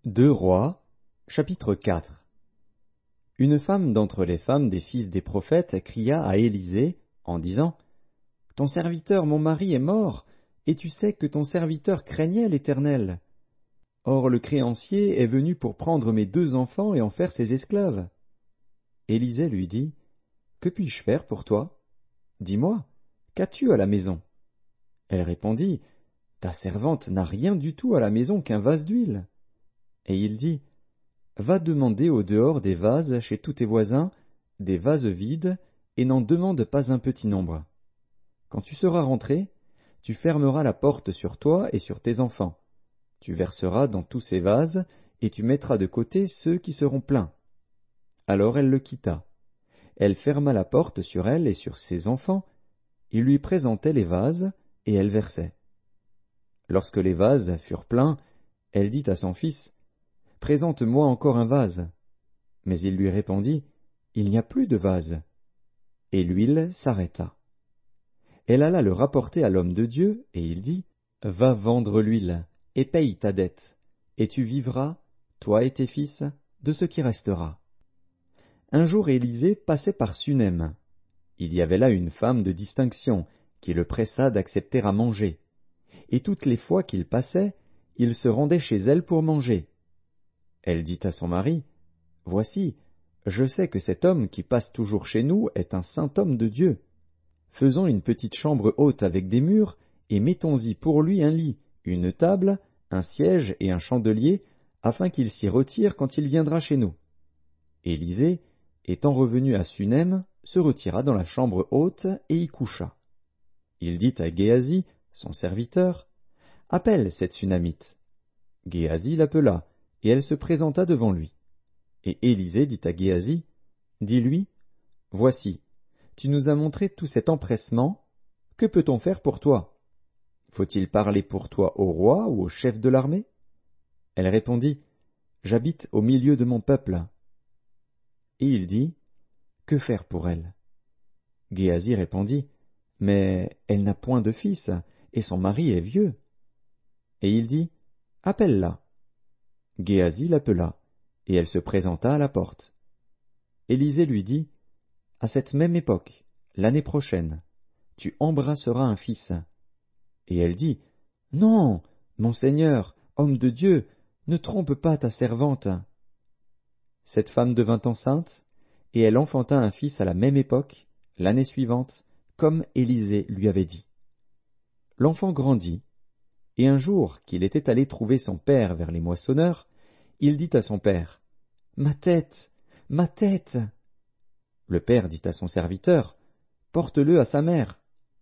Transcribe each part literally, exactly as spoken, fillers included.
deux Rois, chapitre quatre. Une femme d'entre les femmes des fils des prophètes cria à Élisée, en disant, « Ton serviteur, mon mari, est mort, et tu sais que ton serviteur craignait l'Éternel. Or le créancier est venu pour prendre mes deux enfants et en faire ses esclaves. » Élisée lui dit, « Que puis-je faire pour toi? Dis-moi, qu'as-tu à la maison? » Elle répondit, « Ta servante n'a rien du tout à la maison qu'un vase d'huile. » Et il dit, « Va demander au dehors des vases chez tous tes voisins, des vases vides, et n'en demande pas un petit nombre. Quand tu seras rentré, tu fermeras la porte sur toi et sur tes enfants. Tu verseras dans tous ces vases, et tu mettras de côté ceux qui seront pleins. » Alors elle le quitta. Elle ferma la porte sur elle et sur ses enfants. Il lui présentait les vases, et elle versait. Lorsque les vases furent pleins, elle dit à son fils, « Présente-moi encore un vase. » Mais il lui répondit, « Il n'y a plus de vase. » Et l'huile s'arrêta. Elle alla le rapporter à l'homme de Dieu, et il dit, « Va vendre l'huile, et paye ta dette, et tu vivras, toi et tes fils, de ce qui restera. » Un jour Élisée passait par Sunem. Il y avait là une femme de distinction, qui le pressa d'accepter à manger. Et toutes les fois qu'il passait, il se rendait chez elle pour manger. Elle dit à son mari, « Voici, je sais que cet homme qui passe toujours chez nous est un saint homme de Dieu. Faisons une petite chambre haute avec des murs, et mettons-y pour lui un lit, une table, un siège et un chandelier, afin qu'il s'y retire quand il viendra chez nous. » Élisée, étant revenu à Sunem, se retira dans la chambre haute et y coucha. Il dit à Géasi, son serviteur, « Appelle cette Sunamite. » Géasi l'appela, et elle se présenta devant lui. Et Élisée dit à Géasi, « Dis-lui, voici, tu nous as montré tout cet empressement, que peut-on faire pour toi? Faut-il parler pour toi au roi ou au chef de l'armée? » Elle répondit, « J'habite au milieu de mon peuple. » Et il dit, « Que faire pour elle? » Géasi répondit, « Mais elle n'a point de fils, et son mari est vieux. » Et il dit, « Appelle-la. » Géasi l'appela, et elle se présenta à la porte. Élisée lui dit, « À cette même époque, l'année prochaine, tu embrasseras un fils. » Et elle dit, « Non, mon Seigneur, homme de Dieu, ne trompe pas ta servante. » Cette femme devint enceinte, et elle enfanta un fils à la même époque, l'année suivante, comme Élisée lui avait dit. L'enfant grandit, et un jour qu'il était allé trouver son père vers les moissonneurs, il dit à son père, « Ma tête, ma tête !» Le père dit à son serviteur, « Porte-le à sa mère. »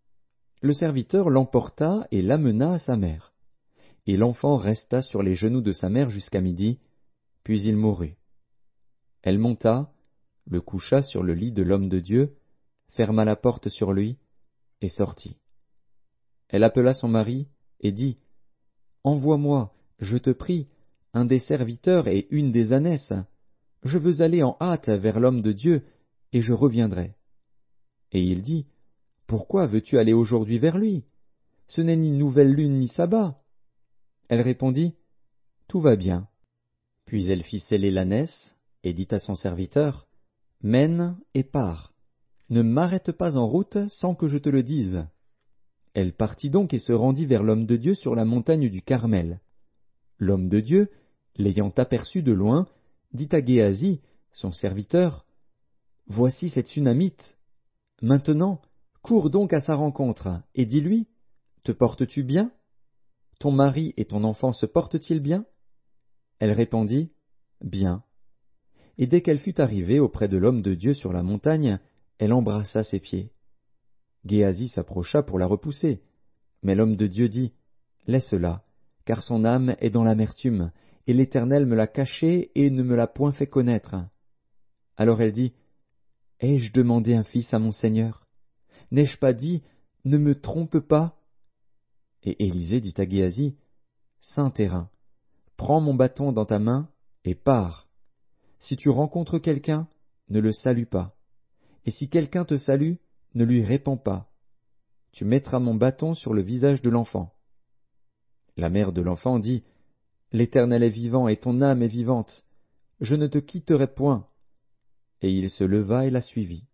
Le serviteur l'emporta et l'amena à sa mère. Et l'enfant resta sur les genoux de sa mère jusqu'à midi, puis il mourut. Elle monta, le coucha sur le lit de l'homme de Dieu, ferma la porte sur lui, et sortit. Elle appela son mari, et dit, « Envoie-moi, je te prie, un des serviteurs et une des ânesses. Je veux aller en hâte vers l'homme de Dieu, et je reviendrai. » Et il dit, « Pourquoi veux-tu aller aujourd'hui vers lui? Ce n'est ni nouvelle lune ni sabbat. » Elle répondit, « Tout va bien. » Puis elle fit sceller l'ânesse, et dit à son serviteur, « Mène et pars. Ne m'arrête pas en route sans que je te le dise. » Elle partit donc et se rendit vers l'homme de Dieu sur la montagne du Carmel. L'homme de Dieu, l'ayant aperçu de loin, dit à Géasi, son serviteur, « Voici cette Sunamite. Maintenant, cours donc à sa rencontre, et dis-lui, « Te portes-tu bien? Ton mari et ton enfant se portent-ils bien? » Elle répondit, « Bien. » Et dès qu'elle fut arrivée auprès de l'homme de Dieu sur la montagne, elle embrassa ses pieds. Géasi s'approcha pour la repousser, mais l'homme de Dieu dit, « Laisse-la, car son âme est dans l'amertume, et l'Éternel me l'a cachée et ne me l'a point fait connaître. » Alors elle dit, « Ai-je demandé un fils à mon Seigneur? N'ai-je pas dit, ne me trompe pas? » Et Élisée dit à Géasi, « Saint terrain, prends mon bâton dans ta main et pars. Si tu rencontres quelqu'un, ne le salue pas. Et si quelqu'un te salue, ne lui réponds pas. Tu mettras mon bâton sur le visage de l'enfant. » La mère de l'enfant dit, « L'Éternel est vivant et ton âme est vivante. Je ne te quitterai point. Et il se leva et la suivit.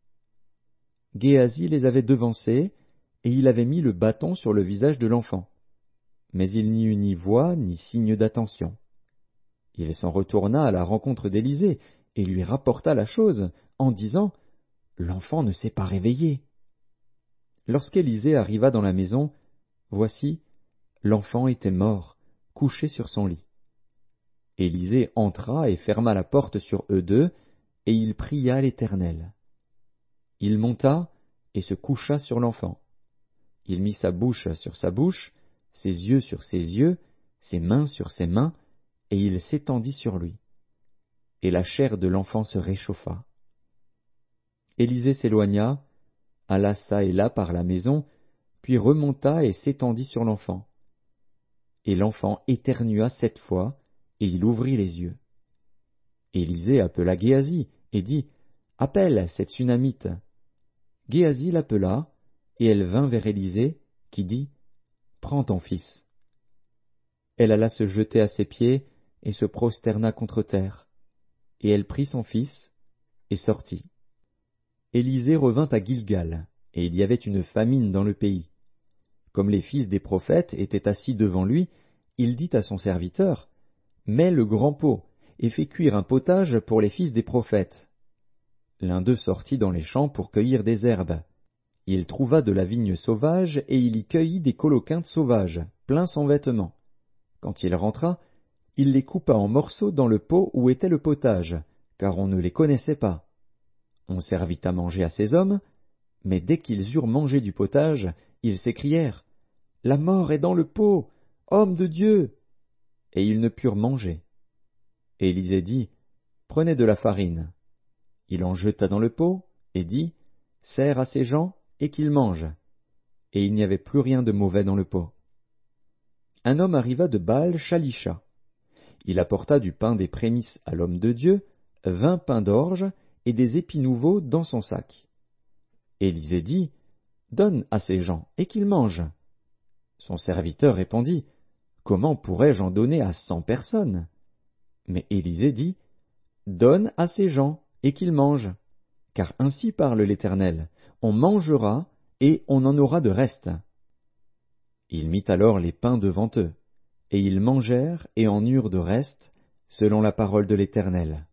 Géasi les avait devancés, et il avait mis le bâton sur le visage de l'enfant. Mais il n'y eut ni voix, ni signe d'attention. Il s'en retourna à la rencontre d'Élisée, et lui rapporta la chose, en disant « L'enfant ne s'est pas réveillé. » Lorsqu'Élisée arriva dans la maison, voici, l'enfant était mort, couché sur son lit. Élisée entra et ferma la porte sur eux deux, et il pria l'Éternel. Il monta et se coucha sur l'enfant. Il mit sa bouche sur sa bouche, ses yeux sur ses yeux, ses mains sur ses mains, et il s'étendit sur lui. Et la chair de l'enfant se réchauffa. Élisée s'éloigna, alla çà et là par la maison, puis remonta et s'étendit sur l'enfant. Et l'enfant éternua sept fois, et il ouvrit les yeux. Élisée appela Géasi et dit « Appelle cette Sunamite. » Géasi l'appela, et elle vint vers Élisée, qui dit « Prends ton fils. » Elle alla se jeter à ses pieds, et se prosterna contre terre. Et elle prit son fils, et sortit. Élisée revint à Gilgal, et il y avait une famine dans le pays. Comme les fils des prophètes étaient assis devant lui, il dit à son serviteur, « Mets le grand pot, et fais cuire un potage pour les fils des prophètes. » L'un d'eux sortit dans les champs pour cueillir des herbes. Il trouva de la vigne sauvage, et il y cueillit des coloquintes sauvages, pleins son vêtement. Quand il rentra, il les coupa en morceaux dans le pot où était le potage, car on ne les connaissait pas. On servit à manger à ces hommes, mais dès qu'ils eurent mangé du potage, ils s'écrièrent « La mort est dans le pot, homme de Dieu !» Et ils ne purent manger. Et Élisée dit « Prenez de la farine. » Il en jeta dans le pot, et dit « Sers à ces gens, et qu'ils mangent. » Et il n'y avait plus rien de mauvais dans le pot. Un homme arriva de Baal Shalisha. Il apporta du pain des prémices à l'homme de Dieu, vingt pains d'orge et des épis nouveaux dans son sac. Élisée dit, « Donne à ces gens, et qu'ils mangent. » Son serviteur répondit, « Comment pourrais-je en donner à cent personnes ?» Mais Élisée dit, « Donne à ces gens, et qu'ils mangent. Car ainsi parle l'Éternel, on mangera, et on en aura de reste. » Il mit alors les pains devant eux, et ils mangèrent et en eurent de reste, selon la parole de l'Éternel.